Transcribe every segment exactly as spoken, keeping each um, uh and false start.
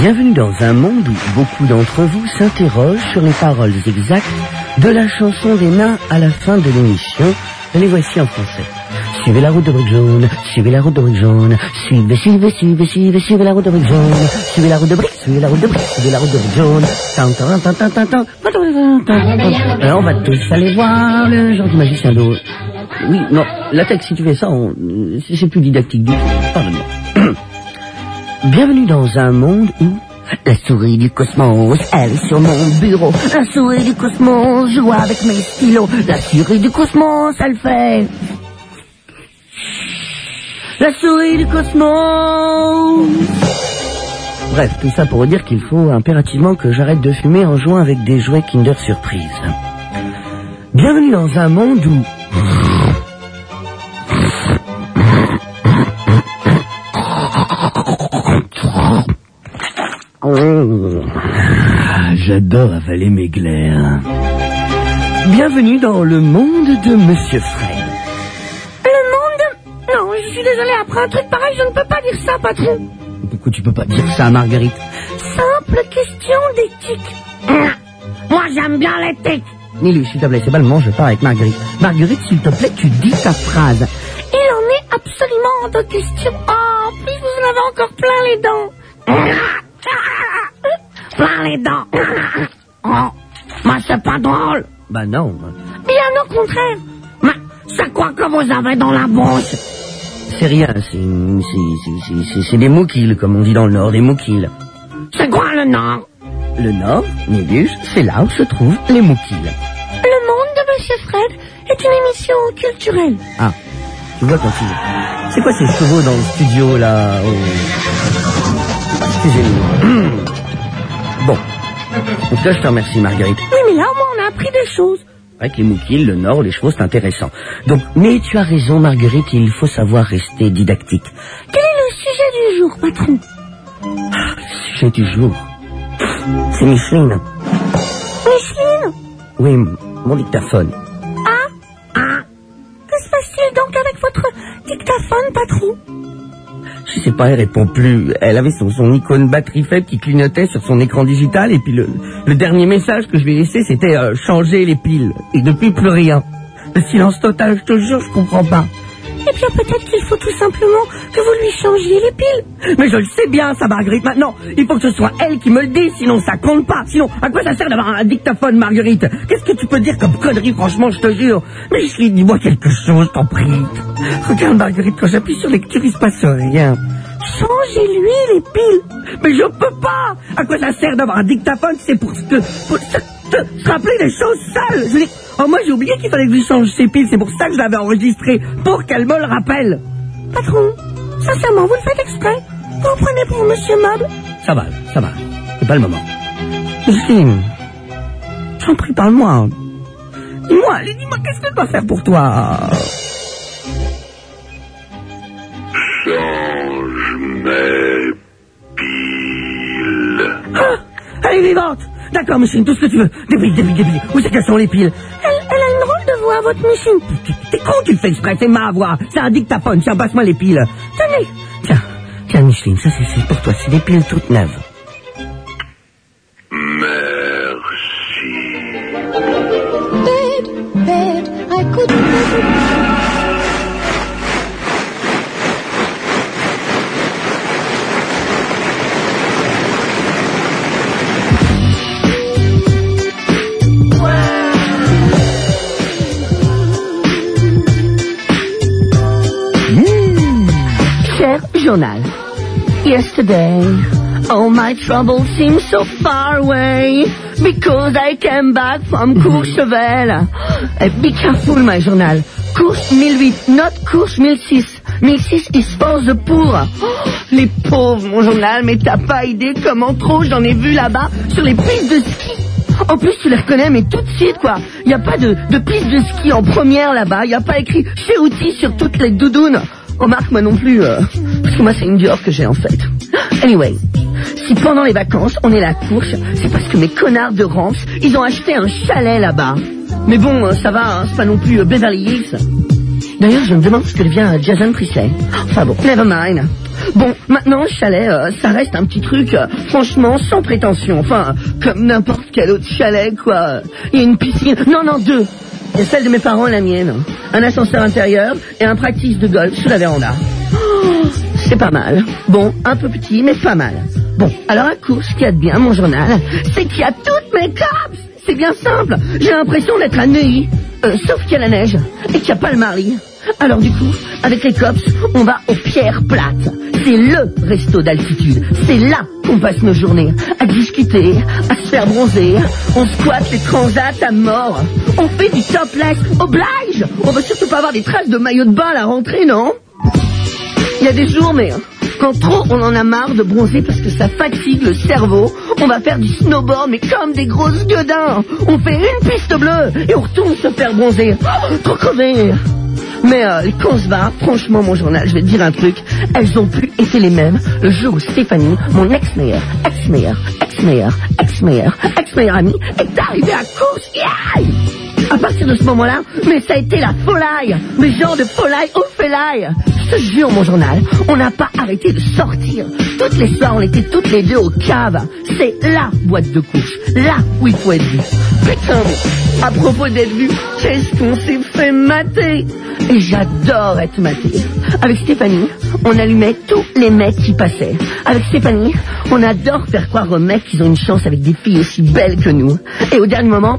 Bienvenue dans un monde où beaucoup d'entre vous s'interrogent sur les paroles exactes de la chanson des nains à la fin de l'émission. Les voici en français. Suivez la route de briques jaunes, suivez la route de briques jaunes, suivez, suivez, suivez, suivez, suivez la route de briques jaunes, suivez la route de briques, suivez la route de briques, suivez la route de briques jaunes. Alors on va tous aller voir le gentil magicien d'eau. Oui, non, la texte, si tu fais ça, on... c'est plus didactique du tout. Pardonne-moi. Bienvenue dans un monde où la souris du cosmos, elle est sur mon bureau. La souris du cosmos joue avec mes stylos. La souris du cosmos, elle fait... La souris du cosmos. Bref, tout ça pour dire qu'il faut impérativement que j'arrête de fumer en jouant avec des jouets Kinder Surprise. Bienvenue dans un monde où... J'adore avaler mes glaires. Bienvenue dans le monde de Monsieur Fred. Le monde de... Non, je suis désolé, après un truc pareil, je ne peux pas dire ça, patron. Pourquoi tu peux pas dire ça, Marguerite? Simple question d'éthique. Moi, j'aime bien l'éthique. Nilou, s'il te plaît, c'est pas le moment, je pars avec Marguerite. Marguerite, s'il te plaît, tu dis ta phrase. Il en est absolument de question. Oh, en plus, vous en avez encore plein les dents. Plein les dents. Oh, mais c'est pas drôle. Bah non. Bien au contraire. Mais c'est quoi que vous avez dans la bouche? C'est rien, c'est, c'est, c'est, c'est, c'est des moukils, comme on dit dans le Nord, des moukils. C'est quoi le Nord? Le Nord, Nébus, c'est là où se trouvent les moukils. Le monde de Monsieur Fred est une émission culturelle. Ah, tu vois quand tu... C'est quoi ces chevaux dans le studio, là oh... Excusez-moi. Bon. En tout cas, je te remercie, Marguerite. Oui, mais là, au moins, on a appris des choses. Avec les moukils, le Nord, les chevaux, c'est intéressant. Donc, mais tu as raison, Marguerite, il faut savoir rester didactique. Quel est le sujet du jour, patron? Le sujet du jour... C'est Micheline. Micheline? Oui, mon dictaphone. Ah? Ah? Que se passe-t-il donc avec votre dictaphone, patron? Je sais pas, elle répond plus. Elle avait son, son icône batterie faible qui clignotait sur son écran digital et puis le, le dernier message que je lui ai laissé, c'était euh, changer les piles. Et depuis, plus rien. Le silence total, je te jure, je comprends pas. Eh bien, peut-être qu'il faut tout simplement que vous lui changiez les piles. Mais je le sais bien, ça, Marguerite. Maintenant, il faut que ce soit elle qui me le dise, sinon ça compte pas. Sinon, à quoi ça sert d'avoir un dictaphone, Marguerite? Qu'est-ce que tu peux dire comme connerie, franchement, je te jure? Mais je lui dis-moi quelque chose, t'en prie. Regarde, Marguerite, quand j'appuie sur lecture, il se passe rien. Changez-lui les piles. Mais je peux pas. À quoi ça sert d'avoir un dictaphone? C'est pour se, pour se, te, se rappeler des choses sales. Je veux dire, oh, moi j'ai oublié qu'il fallait que je lui change ses piles. C'est pour ça que je l'avais enregistré, pour qu'elle me le rappelle. Patron, sincèrement, vous le faites exprès? Vous vous prenez pour Monsieur Meuble? Ça va, ça va. C'est pas le moment. Justine, j'en prie, parle-moi. Dis-moi, allez, dis-moi, qu'est-ce que je dois faire pour toi? Change mes piles. Ah, elle est vivante. D'accord, Micheline, tout ce que tu veux. Des piles, des piles, des piles. Où c'est qu'elles sont les piles? Elle, elle a une drôle de voix, votre Micheline. T'es con, tu le fais exprès, c'est ma voix. C'est un dictaphone, tiens, passe-moi les piles. Tenez. Tiens, tiens, Micheline, ça c'est, c'est pour toi, c'est des piles toutes neuves. Merci. Bed, bed, I couldn't... Journal. Yesterday, all my troubles seem so far away because I came back from Courchevel. Uh, be careful, my journal. Courche mille huit, not Courche mille six. mille six is for the poor. Oh, les pauvres, mon journal, mais t'as pas idée comment trop j'en ai vu là-bas sur les pistes de ski. En plus, tu les reconnais, mais tout de suite, quoi. Il n'y a pas de, de piste de ski en première là-bas. Il n'y a pas écrit chez Outil sur toutes les doudounes. Remarque, moi non plus, euh, parce que moi c'est une Dior que j'ai en fait. Anyway, si pendant les vacances on est à la Courche, c'est parce que mes connards de Ramps, ils ont acheté un chalet là-bas. Mais bon, ça va, hein, c'est pas non plus euh, Beverly Hills. D'ailleurs, je me demande ce que devient Jason Priestley. Enfin bon, never mind. Bon, maintenant, le chalet, euh, ça reste un petit truc, euh, franchement, sans prétention. Enfin, comme n'importe quel autre chalet, quoi. Il y a une piscine. Non, non, deux. Il y a celle de mes parents et la mienne. Un ascenseur intérieur et un practice de golf sous la véranda. Oh, c'est pas mal. Bon, un peu petit, mais pas mal. Bon, alors à court, ce qu'il y a de bien, mon journal, c'est qu'il y a toutes mes cops. C'est bien simple. J'ai l'impression d'être à Neuilly. Euh, sauf qu'il y a la neige et qu'il n'y a pas le mari. Alors du coup, avec les cops, on va aux Pierres Plates. C'est le resto d'altitude. C'est là qu'on passe nos journées. À discuter, à se faire bronzer. On squatte les transats à mort. On fait du topless. Oblige. On va surtout pas avoir des traces de maillot de bain à la rentrée, non? Il y a des jours, mais quand trop on en a marre de bronzer parce que ça fatigue le cerveau, on va faire du snowboard, mais comme des grosses gueudins. On fait une piste bleue et on retourne se faire bronzer. Oh, trop crevé. Mais euh, les Cosva, franchement, mon journal, je vais te dire un truc, elles ont plus été les mêmes le jour où Stéphanie, mon ex-meilleure, ex-meilleure, ex-meilleure, ex-meilleure, ex-meilleure amie, est arrivée à cause. Yeah! À partir de ce moment-là, mais ça a été la folie, mais genre de folie au félaille. Je te jure, mon journal, on n'a pas arrêté de sortir. Toutes les soirs, on était toutes les deux au cave. C'est la boîte de couche, là où il faut être vu. Putain, mais à propos d'être vu, qu'est-ce qu'on s'est fait mater. Et j'adore être maté. Avec Stéphanie, on allumait tous les mecs qui passaient. Avec Stéphanie, on adore faire croire aux mecs qu'ils ont une chance avec des filles aussi belles que nous. Et au dernier moment,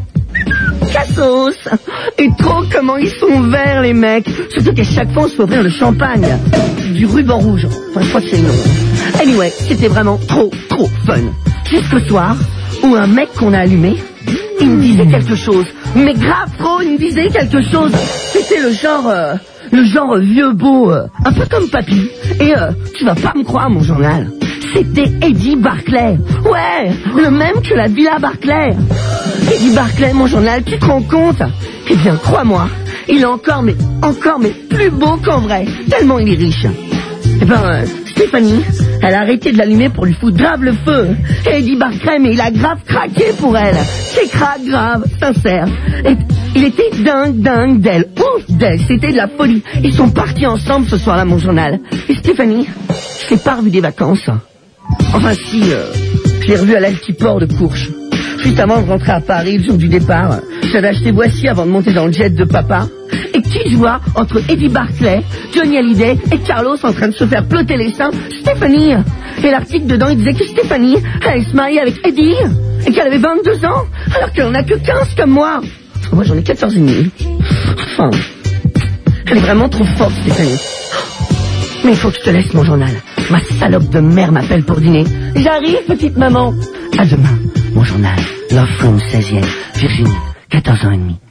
cassos. Et trop comment ils sont verts, les mecs. Surtout qu'à chaque fois, on se fait ouvrir le champagne. Du ruban rouge. Enfin, je crois que c'est le nom. Anyway, c'était vraiment trop, trop fun. Jusqu'au soir, où un mec qu'on a allumé, il me disait quelque chose. Mais grave trop, il me disait quelque chose. C'était le genre... Euh, le genre vieux beau, euh, un peu comme papy. Et euh, tu vas pas me croire, mon journal. C'était Eddie Barclay. Ouais, le même que la Villa Barclay. Eddie Barclay, mon journal, tu te rends compte? Eh bien, crois-moi, il est encore, mais encore, mais plus beau qu'en vrai. Tellement il est riche. Eh ben, euh, Stéphanie, elle a arrêté de l'allumer pour lui foutre grave le feu. Et Eddie Barclay, mais il a grave craqué pour elle. C'est craque grave, sincère. Et il était dingue, dingue d'elle. Ouf d'elle, c'était de la folie. Ils sont partis ensemble ce soir-là, mon journal. Et Stéphanie, je t'ai pas revu des vacances. Enfin si, euh, je l'ai revu à l'altiport de Courche. Juste avant de rentrer à Paris, le jour du départ, j'avais acheté Voici avant de monter dans le jet de papa. Et qui je vois entre Eddie Barclay, Johnny Hallyday et Carlos en train de se faire ploter les seins? Stéphanie. Et l'article dedans, il disait que Stéphanie, elle se mariait avec Eddie et qu'elle avait vingt-deux ans, alors qu'elle en a que quinze comme moi. Moi, j'en ai quatorze et demi. Enfin, elle est vraiment trop forte, Stéphanie. Mais il faut que je te laisse, mon journal. Ma salope de mère m'appelle pour dîner. J'arrive, petite maman. À demain, mon journal. Love from seizième, Virginie, quatorze ans et demi.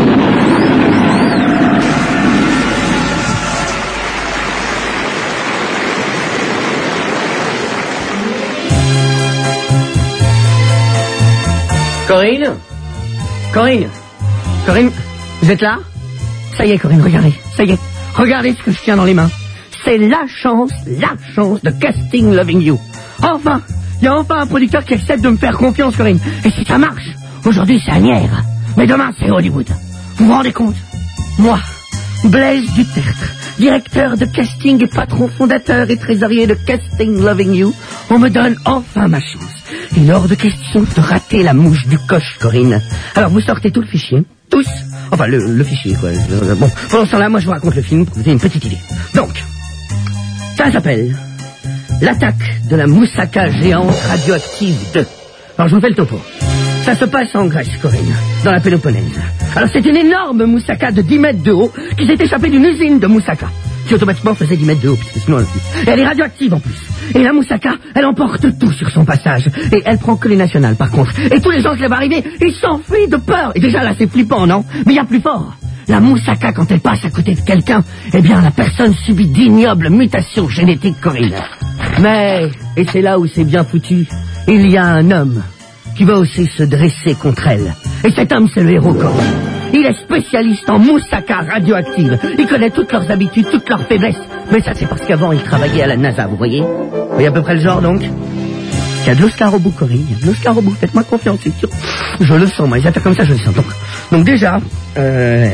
Corinne Corinne Corinne, vous êtes là? Ça y est, Corinne, regardez, ça y est. Regardez ce que je tiens dans les mains. C'est la chance, la chance de Casting Loving You. Enfin, il y a enfin un producteur qui accepte de me faire confiance, Corinne. Et si ça marche, aujourd'hui c'est Agnières, mais demain c'est Hollywood. Vous vous rendez compte? Moi, Blaise Dutertre, directeur de casting et patron fondateur et trésorier de Casting Loving You, on me donne enfin ma chance. Il est hors de question de rater la mouche du coche, Corinne. Alors vous sortez tout le fichier, tous. Enfin, le, le fichier, quoi. Bon, pendant ce temps-là, moi je vous raconte le film pour vous donner une petite idée. Donc, ça s'appelle L'attaque de la moussaka géante radioactive deux. Alors je vous fais le topo. Ça se passe en Grèce, Corinne, dans la Péloponnèse. Alors c'est une énorme moussaka de dix mètres de haut qui s'est échappée d'une usine de moussaka, qui automatiquement faisait dix mètres de haut, puisque sinon elle... Et elle est radioactive en plus. Et la moussaka, elle emporte tout sur son passage. Et elle prend que les nationales, par contre. Et tous les gens qui la voient arriver, ils s'enfuient de peur. Et déjà là, c'est flippant, non? Mais il y a plus fort. La moussaka, quand elle passe à côté de quelqu'un, eh bien, la personne subit d'ignobles mutations génétiques, Corinne. Mais, et c'est là où c'est bien foutu, il y a un homme qui va aussi se dresser contre elle. Et cet homme, c'est le héros, Corinne. Il est spécialiste en moussaka radioactive. Il connaît toutes leurs habitudes, toutes leurs faiblesses. Mais ça, c'est parce qu'avant, il travaillait à la NASA, vous voyez? Vous voyez à peu près le genre, donc? Il y a de l'Oscar au bout, Corinne. Il y a de l'Oscar au bout. Faites-moi confiance, c'est sûr. Je le sens, moi. Les affaires comme ça, je le sens. Donc, donc déjà, euh,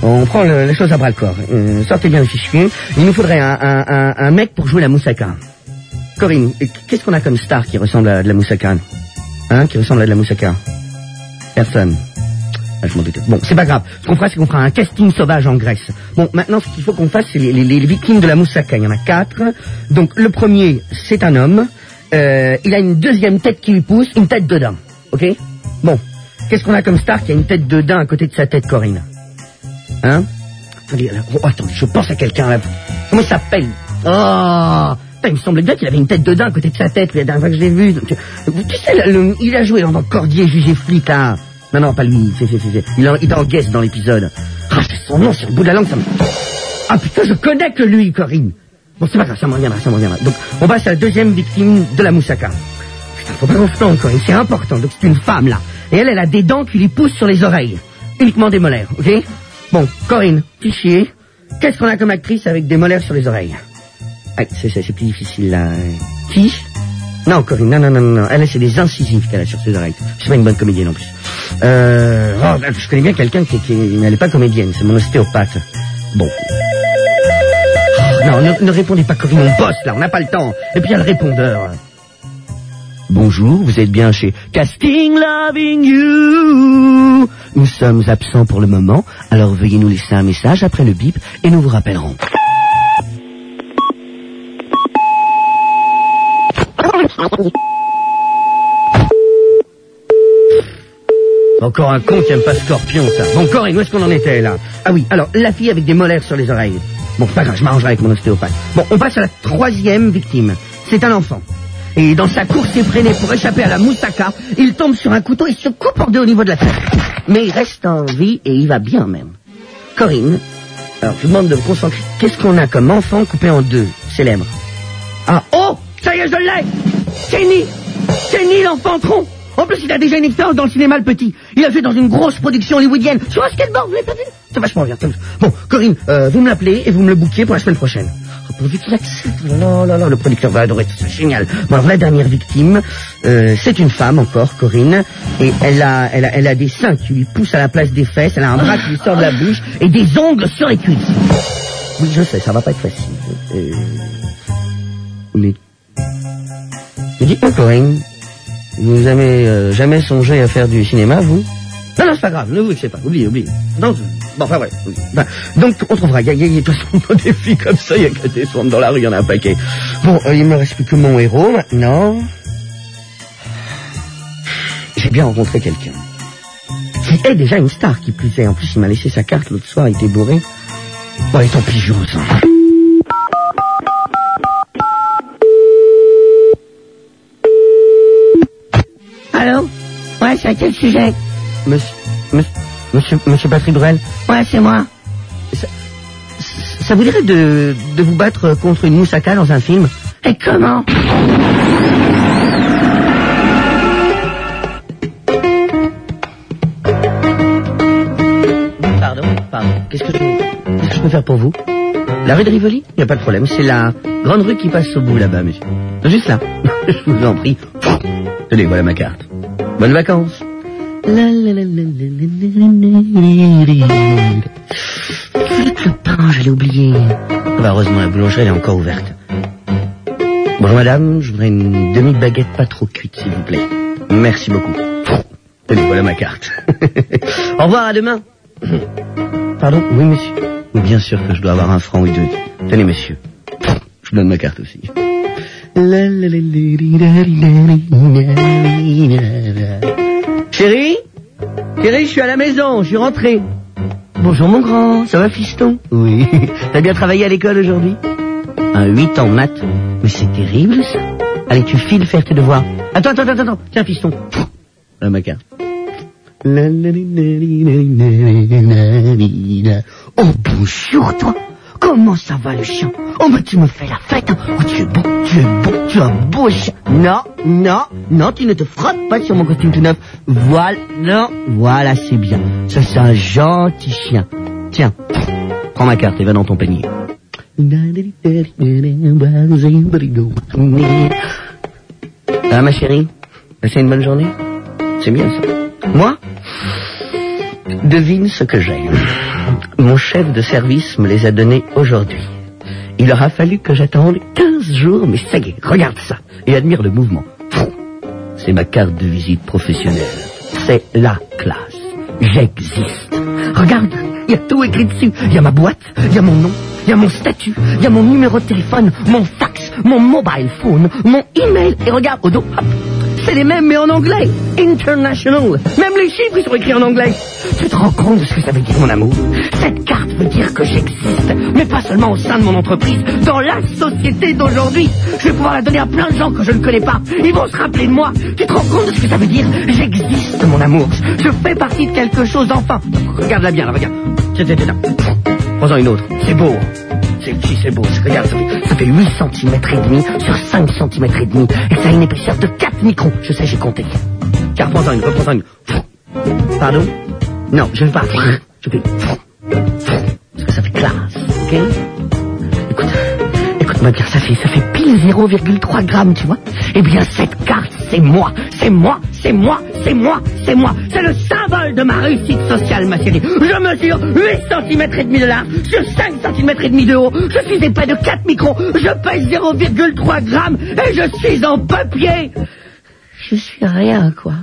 On prend le, les choses à bras-le-corps. Euh, sortez bien le fichier. Il nous faudrait un, un, un, un mec pour jouer la moussaka. Corinne, qu'est-ce qu'on a comme star qui ressemble à de la moussaka? Hein, qui ressemble à de la moussaka? Personne. Ah, je m'en doutais. Bon, c'est pas grave. Ce qu'on fera, c'est qu'on fera un casting sauvage en Grèce. Bon, maintenant, ce qu'il faut qu'on fasse, c'est les, les, les victimes de la moussaka. Il y en a quatre. Donc, le premier, c'est un homme. Euh, il a une deuxième tête qui lui pousse, une tête de daim. Ok? Bon. Qu'est-ce qu'on a comme star qui a une tête de daim à côté de sa tête, Corinne? Hein? Attendez, là, oh, attendez, je pense à quelqu'un, là. Comment il s'appelle? Oh! Putain, il me semblait bien qu'il avait une tête de daim à côté de sa tête, la dernière fois que je l'ai vu. Donc, tu sais, le, le, il a joué dans Cordier, jugé flic, là. Non, non, pas lui, c'est, c'est, c'est, il, en, il est en guest dans l'épisode. Ah, c'est son nom sur le bout de la langue, ça me... Ah, putain, je connais que lui, Corinne. Bon, c'est pas grave, ça me reviendra, ça me reviendra. Donc, on passe à la deuxième victime de la moussaka. Putain, faut pas qu'on se trompe, Corinne, c'est important. Donc, c'est une femme, là. Et elle, elle a des dents qui lui poussent sur les oreilles. Uniquement des molaires, ok? Bon, Corinne, fichier. Qu'est-ce qu'on a comme actrice avec des molaires sur les oreilles? Ah, c'est, c'est, c'est plus difficile, là. Qui? Non, Corinne, non, non, non, non. Elle, c'est des incisives qu'elle a sur ses oreilles. C'est pas une bonne comédienne, en plus. Euh... Oh, je connais bien quelqu'un qui, qui... Mais elle n'est pas comédienne, c'est mon ostéopathe. Bon. Oh, non, ne, ne répondez pas, Corinne, on bosse, là, on n'a pas le temps. Et puis, il y a le répondeur. Bonjour, vous êtes bien chez Casting Loving You. Nous sommes absents pour le moment, alors veuillez nous laisser un message après le bip et nous vous rappellerons. Encore un con qui aime pas Scorpion, ça. Bon, Corinne, où est-ce qu'on en était, là? Ah oui, alors, la fille avec des molaires sur les oreilles. Bon, c'est pas grave, je m'arrangerai avec mon ostéopathe. Bon, on passe à la troisième victime. C'est un enfant. Et dans sa course effrénée pour échapper à la moussaka, il tombe sur un couteau et se coupe en deux au niveau de la tête. Mais il reste en vie et il va bien même. Corinne, alors je vous demande de vous concentrer. Qu'est-ce qu'on a comme enfant coupé en deux, célèbre? Ah, oh, ça y est, je l'ai! Kenny! Kenny, l'enfant tronc! En plus, il a déjà une expérience dans le cinéma, le petit. Il a fait dans une grosse production hollywoodienne. Sur un skateboard, vous l'avez pas vu? C'est vachement bien. Bon, Corinne, euh, vous me l'appelez et vous me le bouquez pour la semaine prochaine. Oh, pourvu qu'il accepte. Non, non, non, le producteur va adorer, c'est génial. Bon, alors la dernière victime, euh, c'est une femme encore, Corinne, et elle a, elle a, elle a des seins qui lui poussent à la place des fesses, elle a un bras qui lui sort de la bouche et des ongles sur les cuisses. Oui, je sais, ça va pas être facile. Euh... Mais... Mais dites-moi, Corinne, vous avez euh, jamais songé à faire du cinéma, vous? Non, non, c'est pas grave, ne vous vexez pas, oubliez, oubliez. Non, bon, enfin, voilà. Ben, donc, on trouvera, il y a, il y a, de toute façon, des filles comme ça, il y a qu'à descendre dans la rue, il y en a un paquet. Bon, euh, il me reste plus que mon héros, maintenant. J'ai bien rencontré quelqu'un. Qui est déjà une star, qui plus est. En plus, il m'a laissé sa carte l'autre soir, il était bourré. Bon, allez, tant pis, je vous sens. Allô? Ouais, c'est à quel sujet? Monsieur, monsieur, monsieur, monsieur Patrick Bruel? Ouais, c'est moi. Ça, ça vous dirait de, de vous battre contre une moussaka dans un film? Et comment? Pardon, pardon. Qu'est-ce que, qu'est-ce que je peux faire pour vous? La rue de Rivoli? Il n'y a pas de problème. C'est la grande rue qui passe au bout là-bas, monsieur. Juste là. Je vous en prie. Tenez, voilà ma carte. Bonnes vacances. Le pain, je l'ai oublié. Bah, heureusement, la boulangerie elle est encore ouverte. Bonjour madame, je voudrais une demi-baguette pas trop cuite, s'il vous plaît. Merci beaucoup. Tenez, voilà ma carte. Au revoir, à demain. Pardon? Oui, monsieur. Oui, bien sûr que je dois avoir un franc ou deux. Tenez, monsieur. Je vous donne ma carte aussi. Chérie? Chérie, je suis à la maison, je suis rentré. Bonjour mon grand, ça va fiston? Oui. T'as bien travaillé à l'école aujourd'hui? Un huit en maths. Mais c'est terrible ça. Allez, tu files faire tes devoirs. Attends, attends, attends, attends. Tiens, fiston. Là, ma carte. Oh, bonjour toi. Comment ça va le chien? Oh, mais tu me fais la fête, hein. Oh, tu es beau, tu es beau, tu as un beau chien. Non, non, non, tu ne te frottes pas sur mon costume tout neuf. Voilà, non, voilà, c'est bien. Ça, c'est un gentil chien. Tiens, prends ma carte et va dans ton panier. Ah, ma chérie, passez une bonne journée? C'est bien ça. Moi, devine ce que j'ai. mon chef de service me les a donnés aujourd'hui. Il aura fallu que j'attende quinze jours, mais ça y est, regarde ça. Et admire le mouvement. C'est ma carte de visite professionnelle. C'est la classe. J'existe. Regarde, il y a tout écrit dessus. Il y a ma boîte, il y a mon nom, il y a mon statut, il y a mon numéro de téléphone, mon fax, mon mobile phone, mon email. Et regarde, au dos, hop, c'est les mêmes mais en anglais. International. Même les chiffres, ils sont écrits en anglais. Tu te rends compte de ce que ça veut dire, mon amour? Cette carte veut dire que j'existe. Mais pas seulement au sein de mon entreprise, dans la société d'aujourd'hui. Je vais pouvoir la donner à plein de gens que je ne connais pas. Ils vont se rappeler de moi. Tu te rends compte de ce que ça veut dire? J'existe, mon amour. Je fais partie de quelque chose, enfin. Regarde-la bien, là, regarde. Tiens, tiens, tiens. Prends-en une autre. C'est beau. C'est, si, c'est beau. Regarde, ça fait, ça fait huit centimètres et demi sur cinq centimètres et demi. Et ça a une épaisseur de quatre microns. Je sais, j'ai compté. Car prends-en une, reprends-en une. Pardon? Non, je ne veux pas. Je fais... Parce que ça fait classe, ok? Écoute, écoute-moi bien, ça fait, ça fait pile zéro virgule trois grammes, tu vois? Eh bien, cette carte, c'est moi. C'est moi, c'est moi, c'est moi, c'est moi. C'est le symbole de ma réussite sociale, ma chérie. Je mesure huit centimètres et demi de large sur cinq centimètres et demi de haut. Je suis épais de quatre microns. Je pèse zéro virgule trois grammes et je suis en papier. Je suis rien, quoi.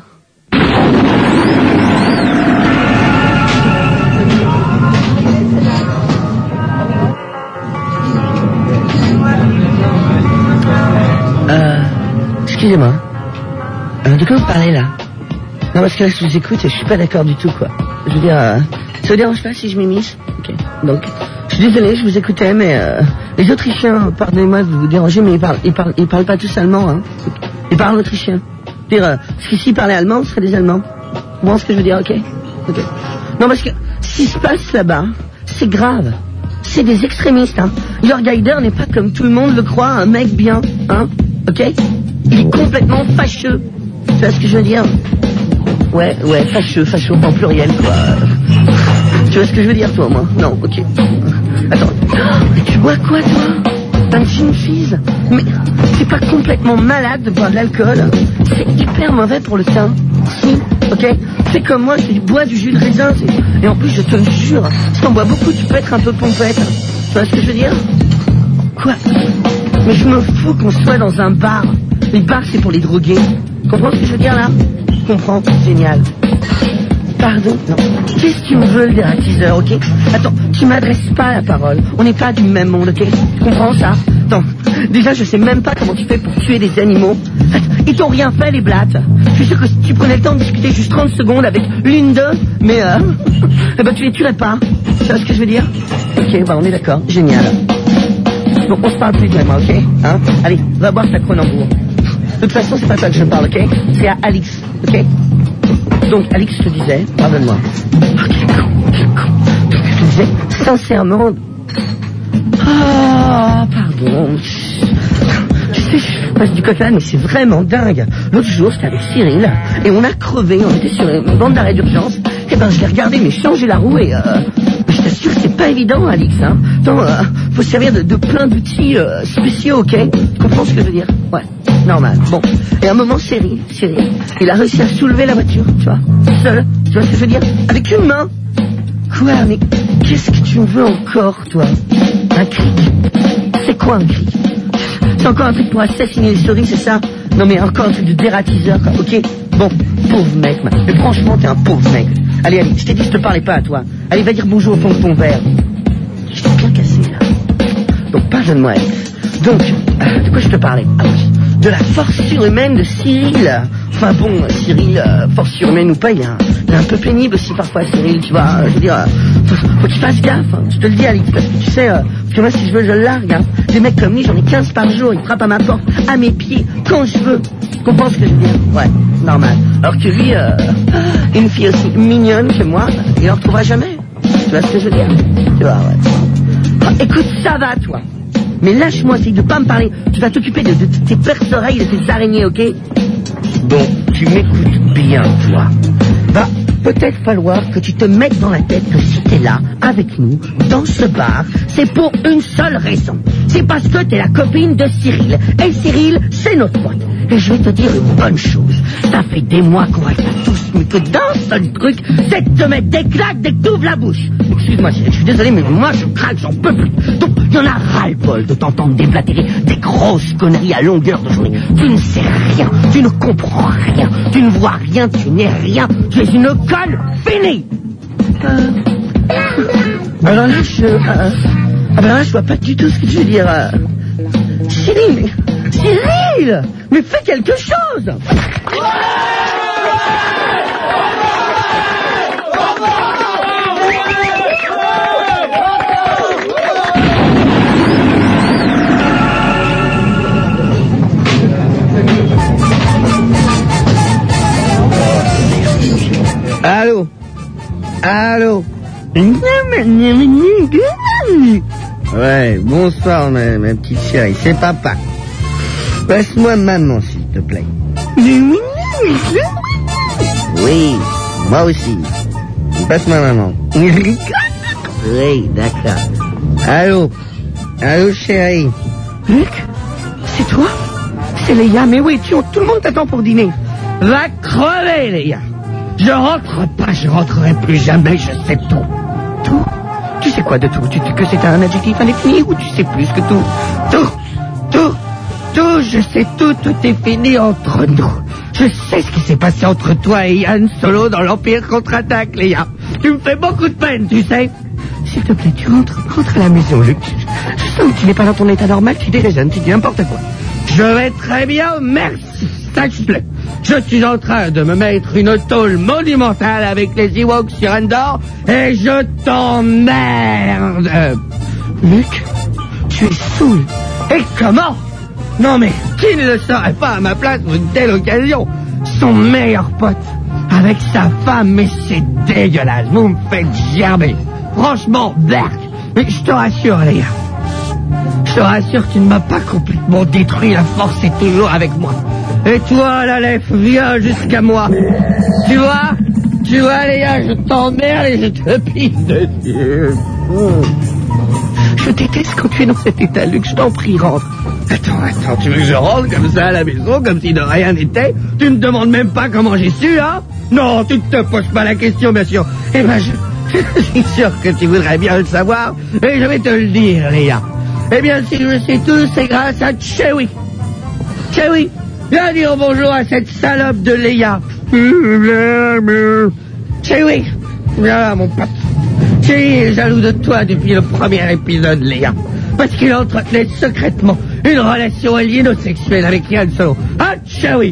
Euh, excusez-moi. Euh, de quoi vous parlez là? Non, parce que là, je vous écoute et je suis pas d'accord du tout, quoi. Je veux dire, euh, ça vous dérange pas si je m'immisce? Ok. Donc, je suis désolé, je vous écoutais, mais euh, les Autrichiens, pardonnez-moi de vous déranger, mais ils parlent, ils parlent, ils parlent pas tous allemand, hein. Ils parlent autrichien. Dire, euh, parce que s'ils parlaient allemand, ce seraient des Allemands. Vous voyez ce que je veux dire? Ok. Ok. Non, parce que ce qui se passe là-bas, c'est grave. C'est des extrémistes, hein. Jörg Haider n'est pas comme tout le monde le croit, un mec bien, hein. Ok? Il est complètement fâcheux. Tu vois ce que je veux dire? Ouais, ouais, fâcheux, fâcheux en pluriel, quoi. Tu vois ce que je veux dire, toi, moi? Non, ok. Attends. Mais tu bois quoi, toi? Un gin fizz? Mais c'est pas complètement malade de boire de l'alcool? C'est hyper mauvais pour le teint. Si, ok? C'est comme moi, je bois du jus de raisin. C'est... Et en plus, je te jure, si t'en bois beaucoup, tu peux être un peu pompette. Tu vois ce que je veux dire? Quoi? Mais je me fous qu'on soit dans un bar. Les bars, c'est pour les drogués. Tu comprends ce que je veux dire, là? Je comprends, génial. Pardon? Non. Qu'est-ce que tu me veux, le dératiseur, ok? Attends, tu m'adresses pas la parole. On n'est pas du même monde, ok? Tu comprends ça? Attends, déjà, je sais même pas comment tu fais pour tuer des animaux. Ils t'ont rien fait, les blattes. Je suis sûr que si tu prenais le temps de discuter juste trente secondes avec l'une d'eux, mais euh... eh ben, tu les tuerais pas. Tu vois ce que je veux dire? Ok, bah, on est d'accord. Génial. Bon, on se parle plus vraiment, ok? Hein? Allez, va boire ta Cronenbourg. De toute façon, c'est pas ça que je parle, ok? C'est à Alix, ok? Donc, Alix, je te disais, pardonne-moi. Oh, quel con, quel con. Donc, je te disais, sincèrement... Ah, oh, pardon. Tu sais, je passe du coq là, mais c'est vraiment dingue. L'autre jour, j'étais avec Cyril, et on a crevé, on était sur une bande d'arrêt d'urgence. Eh ben, je l'ai regardé, mais changer la roue, et... Euh, je t'assure que c'est pas évident, Alix, hein. Attends, euh, faut se servir de, de plein d'outils euh, spéciaux, ok? Tu comprends ce que je veux dire? Ouais, normal. Bon, et à un moment, Cyril, Cyril, il a réussi à soulever la voiture, tu vois, seul. Tu vois ce que je veux dire? Avec une main. Quoi? Mais qu'est-ce que tu me veux encore, toi? Un cric? C'est quoi un cric? C'est encore un truc pour assassiner les souris, c'est ça? Non mais encore un truc de dératiseur, quoi, ok? Bon, pauvre mec, man. Mais franchement, t'es un pauvre mec. Allez, allez, je t'ai dit, je te parlais pas à toi. Allez, va dire bonjour au fond de ton verre. Je t'ai bien cassé, là. Donc, pardonne-moi, Alex. Donc, euh, de quoi je te parlais? Ah oui, de la force surhumaine de Cyril. Enfin bon, Cyril, euh, force surhumaine ou pas, il est, un, il est un peu pénible aussi parfois, Cyril, tu vois. Euh, je veux dire, euh, faut, faut qu'il fasse gaffe, hein. Je te le dis, Alex, parce que tu sais, euh, parce que moi, si je veux, je le largue, hein. Des mecs comme lui, j'en ai quinze par jour, ils frappent à ma porte, à mes pieds, quand je veux. Tu comprends ce que je veux dire? Ouais, normal. Alors que lui, euh, une fille aussi mignonne que moi, il en retrouvera jamais. Tu vois ce que je veux dire? Tu vois, ouais. Ah, écoute, ça va, toi. Mais lâche-moi, essaye de pas me parler. Tu vas t'occuper de, de, de tes perce-oreilles, de tes araignées, ok? Bon, tu m'écoutes bien, toi. Va peut-être falloir que tu te mettes dans la tête que si t'es là, avec nous, dans ce bar, c'est pour une seule raison. C'est parce que t'es la copine de Cyril. Et Cyril, c'est notre pote. Et je vais te dire une bonne chose. Ça fait des mois qu'on reste tous mais que d'un seul truc, c'est de te mettre des claques dès que t'ouvres la bouche. Excuse-moi, je suis désolé, mais moi je craque, j'en peux plus. Donc, il y en a ras-le-bol de t'entendre déblatérer des grosses conneries à longueur de journée. Tu ne sais rien, tu ne comprends rien, tu ne vois rien, tu n'es rien. Tu es une conne finie. Euh... Alors là, je... Euh... Ah ben là, je vois pas du tout ce que tu veux dire. Euh... Cyril, Cyril, mais fais quelque chose. Allô? Allô? Ouais, bonsoir ma, ma petite chérie, c'est papa. Passe-moi maman s'il te plaît. Oui, moi aussi. Passe-moi maman. Oui, d'accord. Allô? Allô chérie? Luc, c'est toi? C'est Léa, mais oui, tu, tout le monde t'attend pour dîner. Va crever Léa. Je rentre pas, je rentrerai plus jamais, je sais tout. Tout? Tu sais quoi de tout? Tu sais que c'est un adjectif indéfini ou tu sais plus que tout? Tout, tout, tout, je sais tout, tout est fini entre nous. Je sais ce qui s'est passé entre toi et Yann Solo dans l'Empire contre-attaque, Léa. Tu me fais beaucoup de peine, tu sais. S'il te plaît, tu rentres, rentre à la maison, Luc. Je, je sens que tu n'es pas dans ton état normal, tu déraisonnes, tu dis n'importe quoi. Je vais très bien, merci, sache-le. Je suis en train de me mettre une tôle monumentale avec les Ewoks sur Endor et je t'emmerde. Luc, tu es saoul. Et comment? Non mais, qui ne le serait pas à ma place pour une telle occasion? Son meilleur pote, avec sa femme, mais c'est dégueulasse, vous me faites gerber. Franchement, Berk, mais je te rassure, Léa. Je te rassure, tu ne m'as pas complètement détruit, la force est toujours avec moi. Et toi, la lèvre, viens jusqu'à moi. Tu vois? Tu vois, Léa, je t'emmerde et je te pisse dessus. Je déteste quand tu es dans cet état, Luc, je t'en prie, rentre. Attends, attends, tu veux que je rentre comme ça à la maison, comme si de rien n'était? Tu me demandes même pas comment j'ai su, hein? Non, tu ne te poses pas la question, bien sûr. Eh ben, je, je suis sûr que tu voudrais bien le savoir, et je vais te le dire, Léa. Eh bien, si je sais tout, c'est grâce à Chewie. Chewie, viens dire bonjour à cette salope de Léa. Chewie, viens là, mon pote. Chewie est jaloux de toi depuis le premier épisode, Léa. Parce qu'il entretenait secrètement une relation aliéno-sexuelle avec Yann Solo. Ah, Chewie.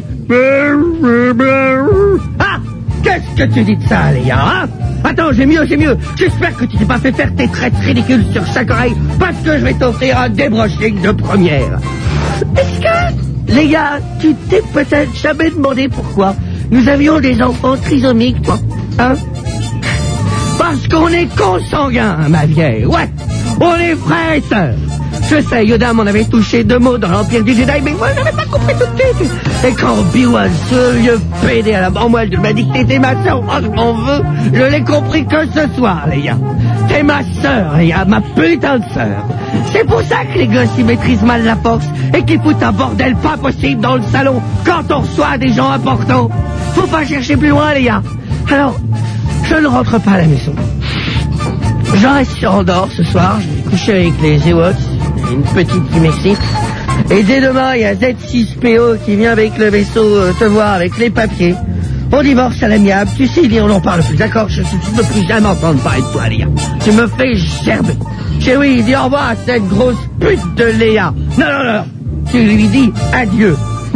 Ah, qu'est-ce que tu dis de ça, Léa, hein? Attends, j'ai mieux, j'ai mieux. J'espère que tu t'es pas fait faire tes traites ridicules sur chaque oreille, parce que je vais t'offrir un débrushing de première. Est-ce que, Léa, tu t'es peut-être jamais demandé pourquoi nous avions des enfants trisomiques, toi, hein? Parce qu'on est consanguins, ma vieille. Ouais, on est frères et sœurs. Je sais, Yoda m'en avait touché deux mots dans l'Empire du Jedi, mais moi, je n'avais pas compris tout de suite. Et quand Obi-Wan, ce vieux pédé à la bamboile de m'a dit que t'étais ma sœur, franchement, veut, je l'ai compris que ce soir, les gars. T'es ma sœur, les gars, ma putain de sœur. C'est pour ça que les gosses, ils maîtrisent mal la force et qu'ils foutent un bordel pas possible dans le salon quand on reçoit des gens importants. Faut pas chercher plus loin, les gars. Alors, je ne rentre pas à la maison. Je reste sur Endor ce soir, je vais coucher avec les Ewoks, une petite qui m'excite. Et dès demain, il y a Z six P O qui vient avec le vaisseau euh, te voir avec les papiers. On divorce à l'amiable, tu sais, on n'en parle plus, d'accord? Je ne veux plus jamais entendre parler de toi, Léa. Tu me fais gerber. Chérie, dis au revoir à cette grosse pute de Léa. Non, non, non, tu lui dis adieu.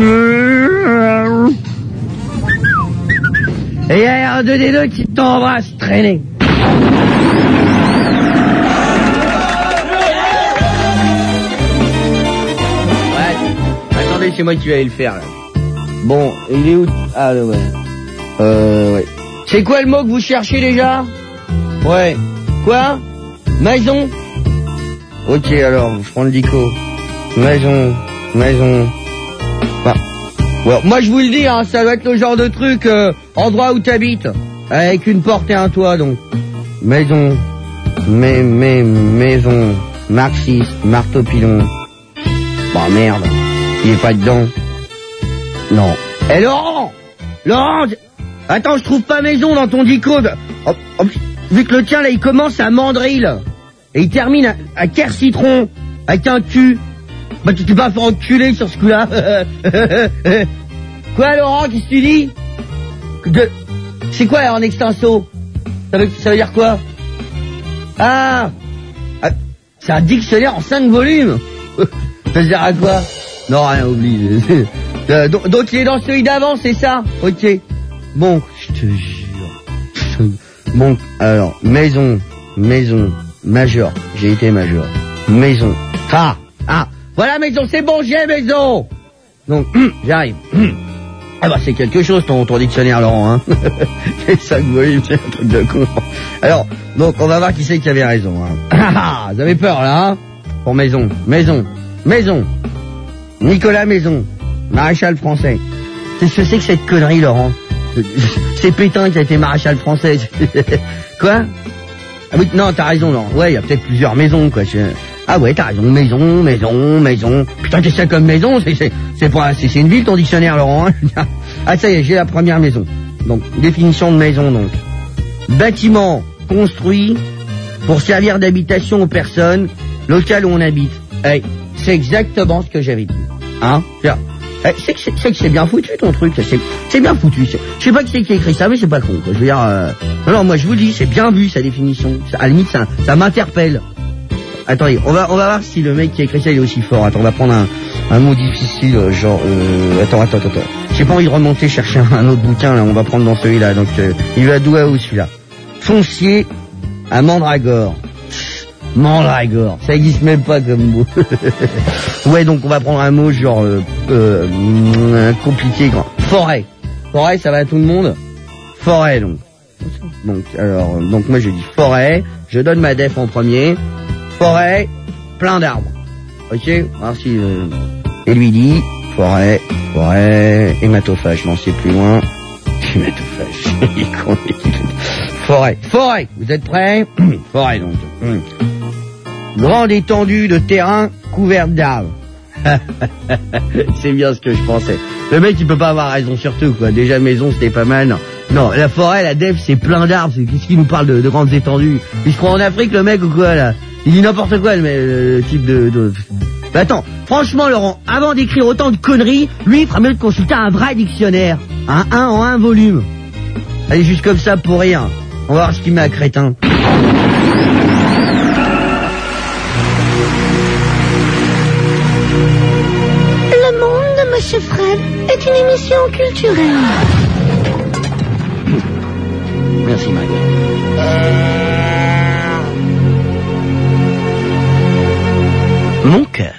Et il y a un deux des deux qui t'embrasse traîner. C'est moi qui vais aller le faire, là. Bon, il est où? Ah, là, ouais. Euh, ouais. C'est quoi le mot que vous cherchez, déjà? Ouais. Quoi? Maison? Ok, alors, je prends le dico. Maison. Maison. Bah. Ouais, moi, je vous le dis, hein, ça doit être le genre de truc, euh, endroit où t'habites. Avec une porte et un toit, donc. Maison. Mais, mais, maison. Marxiste. Marteau pilon. Bah, merde. Il est pas dedans. Non. Eh Laurent Laurent Attends, je trouve pas maison dans ton dicode. Oh, oh, vu que le tien, là, il commence à Mandril. Et il termine à, à Caire-Citron. Avec un cul. Bah, tu t'es pas fait enculer sur ce coup-là. Quoi, Laurent, qu'est-ce que tu dis? De... C'est quoi, en extenso? Ça veut, ça veut dire quoi? Ah, ah c'est un dictionnaire en cinq volumes. Ça veut dire à quoi? Non, rien, oublie. euh, donc, donc il est dans celui d'avant, c'est ça? Ok. Bon, je te jure. Bon, alors, maison, maison, major. J'ai été major. Maison. Ah, ah, voilà maison, c'est bon, j'ai maison. Donc, hum, j'arrive. Hum. Ah bah c'est quelque chose ton, ton dictionnaire, Laurent, hein. C'est cinq volumes, c'est un truc de con. Alors, donc on va voir qui c'est qui avait raison, hein. Ah, vous avez peur là, hein? Pour maison, maison, maison. Nicolas Maison, maréchal français. Qu'est-ce que c'est que cette connerie, Laurent? C'est Pétain qui a été maréchal français. Quoi? Ah oui, non, t'as raison, Laurent. Ouais, il y a peut-être plusieurs maisons, quoi. Ah ouais, t'as raison, maison, maison, maison. Putain, qu'est-ce que c'est comme maison? C'est, c'est, c'est pas, c'est, c'est une ville, ton dictionnaire, Laurent, hein. Ah, ça y est, j'ai la première maison. Donc, définition de maison, donc. Bâtiment construit pour servir d'habitation aux personnes, local où on habite. Hey, c'est exactement ce que j'avais dit. Hein? Hey, c'est, que c'est, c'est que c'est bien foutu, ton truc. C'est, c'est bien foutu. C'est, je sais pas qui c'est qui a écrit ça, mais c'est pas con, quoi. Je veux dire, euh... non, non, moi, je vous dis, c'est bien vu, sa définition. À la limite, ça, ça m'interpelle. Attendez, on va, on va voir si le mec qui a écrit ça, il est aussi fort. Attends, on va prendre un, un mot difficile, genre, euh, attends, attends, attends. J'ai pas envie de remonter chercher un, un autre bouquin, là, on va prendre dans celui-là. Donc, euh, il va d'où à où, celui-là? Foncier à Mandragore. Mandragore, ça existe même pas comme mot. Ouais, donc on va prendre un mot genre, euh, euh, compliqué, grand. Forêt. Forêt, ça va à tout le monde? Forêt, donc. Donc, alors, donc moi je dis forêt, je donne ma def en premier. Forêt, plein d'arbres. Ok, on va voir si... Euh... Et lui dit, forêt, forêt, hématophage, non, c'est plus loin. Hématophage, forêt, forêt, vous êtes prêts? Forêt, donc. Grande étendue de terrain couverte d'arbres. C'est bien ce que je pensais. Le mec, il peut pas avoir raison surtout, quoi. Déjà, maison, c'était pas mal, non. Non, la forêt, la def, c'est plein d'arbres. C'est... Qu'est-ce qu'il nous parle de, de grandes étendues? Il se croit en Afrique, le mec, ou quoi, là? Il dit n'importe quoi, le, le, le type de... de... Bah attends, franchement, Laurent, avant d'écrire autant de conneries, lui, il fera mieux de consulter un vrai dictionnaire. Un un en un volume. Allez, juste comme ça, pour rien. On va voir ce qu'il met à crétin. Le Monde de Monsieur Fred est une émission culturelle. Merci, Marguerite. Mon cœur.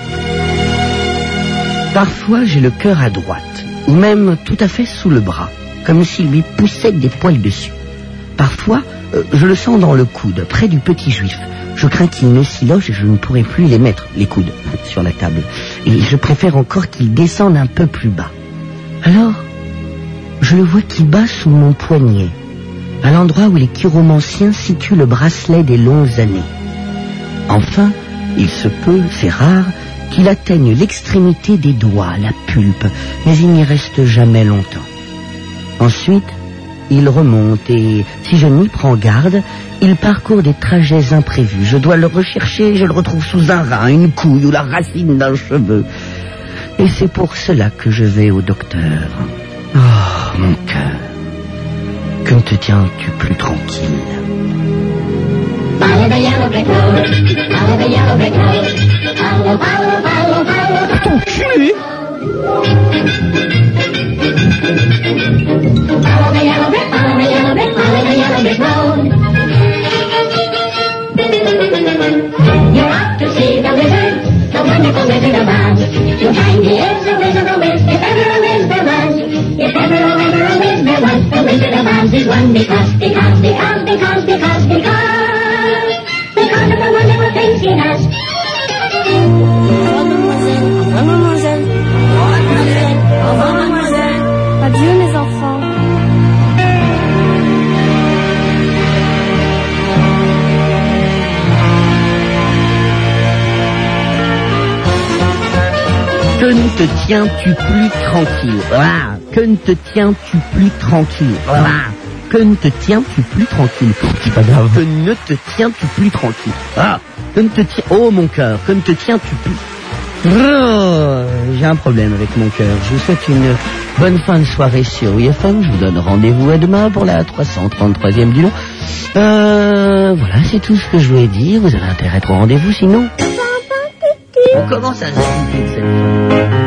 Parfois, j'ai le cœur à droite, ou même tout à fait sous le bras, comme s'il lui poussait des poils dessus. Parfois, euh, je le sens dans le coude, près du petit juif. Je crains qu'il ne s'y loge et je ne pourrai plus les mettre, les coudes, sur la table. Et je préfère encore qu'il descende un peu plus bas. Alors, je le vois qui bat sous mon poignet, à l'endroit où les chiromanciens situent le bracelet des longues années. Enfin, il se peut, c'est rare, qu'il atteigne l'extrémité des doigts, la pulpe, mais il n'y reste jamais longtemps. Ensuite, il remonte et, si je n'y prends garde, il parcourt des trajets imprévus. Je dois le rechercher, je le retrouve sous un rein, une couille ou la racine d'un cheveu. Et c'est pour cela que je vais au docteur. Oh, mon cœur, que ne te tiens-tu plus tranquille? Follow the yellow brick road, follow the yellow brick road, follow, follow, follow, follow. Ton cul! Follow the yellow brick, follow the yellow brick, follow the yellow brick road. You're out to see the wizard, the wonderful Wizard of Oz. To find he is a wizard of Wiz, if ever a wiz there was. If ever, oh, ever a wiz there was, the Wizard of Oz is one because, because, because, because, because, because. Because of the wonderful things he does. Au revoir, mademoiselle. Au revoir, mademoiselle. Au revoir, mademoiselle. Adieu, mes enfants. Que ne te tiens-tu plus tranquille? Ah, Que ne te tiens-tu plus tranquille? Voilà. Que ne te tiens-tu plus tranquille? C'est pas grave. Que ne te tiens-tu plus tranquille? Ah. Que ne te tiens... Oh mon cœur, que ne te tiens-tu plus... Oh, j'ai un problème avec mon cœur. Je vous souhaite une bonne fin de soirée sur W F M. Je vous donne rendez-vous à demain pour la trois cent trente-troisième du nom. Euh, voilà, c'est tout ce que je voulais dire. Vous avez intérêt à être au rendez-vous sinon. On commence à se cette fois.